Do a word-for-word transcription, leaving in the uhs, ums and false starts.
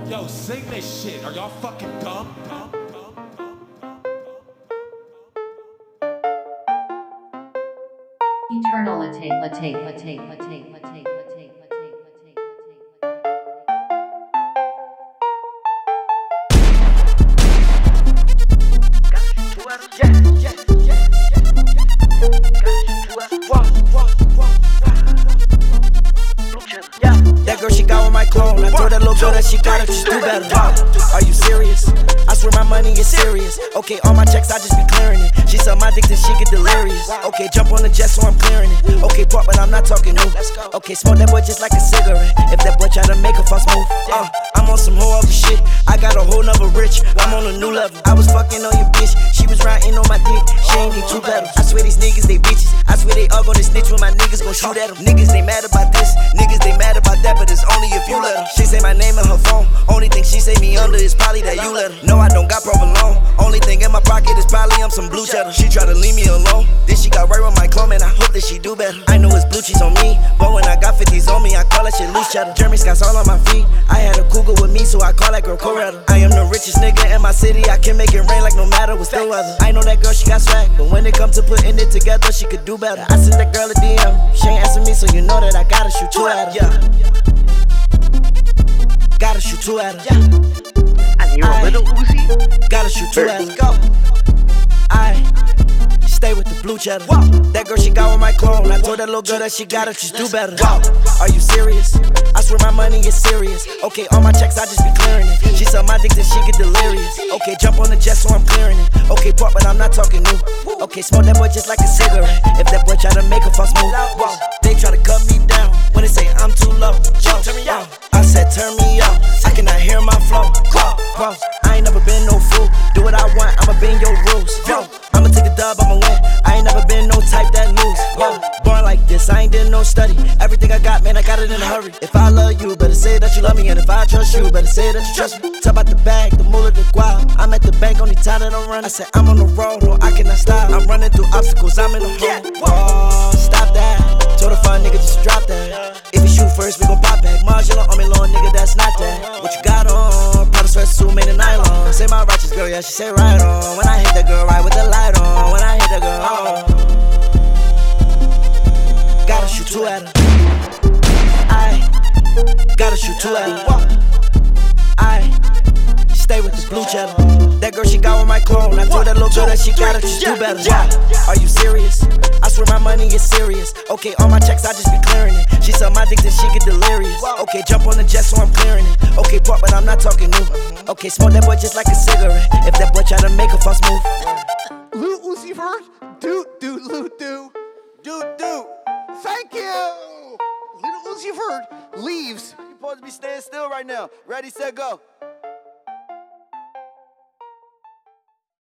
Yo, sing this shit. Are y'all fucking dumb? Dumb? Eternal latte, latte, latte, latte, latte, latte, latte, latte, That girl, she got with my clone. I told that little girl that she got it, just do better. Are you serious? I swear my money is serious. Okay, all my checks, I just be clearing it. She suck my dick till she get delirious. Okay, jump on the jet so I'm clearing it. Okay, pop, but I'm not talking new. Okay, smoke that boy just like a cigarette. If that boy try to make a false move, uh, I'm on some whole other shit. I got a whole nother rich. I'm on a new level. I was fucking on your bitch. She was riding on my dick. She ain't need two pedals. I swear these niggas, they bitches. I swear they all gonna snitch when my niggas gon' shoot at them. Niggas, they mad about this. Niggas, they mad about that, but it's only if you let her. She say my name in her phone. Only thing she say me under is probably that you let her. No, I don't got provolone. Only thing in my pocket is probably I'm some blue cheddar. She try to leave me alone. Then she got right with my clone, and I hope that she do better. I know it's blue cheese on me, but when I got fifties on me, I call that shit loose cheddar. Jeremy Scott's all on my feet. I had a cougar with me, so I call that girl Coretta. I am the richest nigga in my city. I can make it rain like no matter what's the weather. I know that girl, she got swag, but when it comes to putting it together, she could do better. I sent that girl a D M. She ain't answer me, so you know that I gotta shoot two at her. Yeah. Gotta shoot two at her. Yeah. And you're a little Uzi? Gotta shoot two at her. Go. I stay with the blue cheddar. Wow. That girl, she got with my clone. I told that little girl that she gotta just do better. Wow. Are you serious? I swear my money is serious. Okay, all my checks, I just be clearing it. She suck my dick till she get delirious. Okay, jump on the jet so I'm clearing it. Okay, pop, but I'm not talking new. Okay, smoke that boy just like a cigarette. If that boy try to make a false move, wow. They try to cut me down when they say I'm too low. Yo, turn me out. I said turn me up. I cannot hear my flow. Whoa, whoa. I ain't never been no fool. Do what I want, I'ma bend your rules. Yo, I'ma take a dub, I'ma win. I ain't never been no type that lose. Whoa, born like this, I ain't did no study. Everything I got, man, I got it in a hurry. If I love you, better say that you love me. And if I trust you, better say that you trust me. Talk about the bag, the moolah, the guap. I'm at the bank, only time that I'm running. I said I'm on the road, no, I cannot stop. I'm running through obstacles, I'm in the hole. Whoa, stop that. Told a fun nigga just drop that. If you shoot first, we gon' pop back. Marginal on me, long nigga, that's not that. What you got on? Prada sweatsuit made of nylon. Say my righteous girl, yeah, she say right on. When I hit that girl, right with the light on. When I hit that girl, oh. Gotta shoot two at her. I gotta shoot two at her. I stay with the blue cheddar. That girl, she got with my clone. I told that little girl that she gotta just do better. Are you serious? I swear my money is serious. Okay, all my checks, I just be clearing it. She suck my dick till she get delirious. Okay, jump on the jet so I'm clearing it. Okay, pop, but I'm not talking new. Okay, smoke that boy just like a cigarette. If that boy try to make a false move. Lil Uzi Vert, doot doot loot doo, doot doot. Thank you. Lil Uzi Vert leaves. You supposed to be staying still right now. Ready, set, go.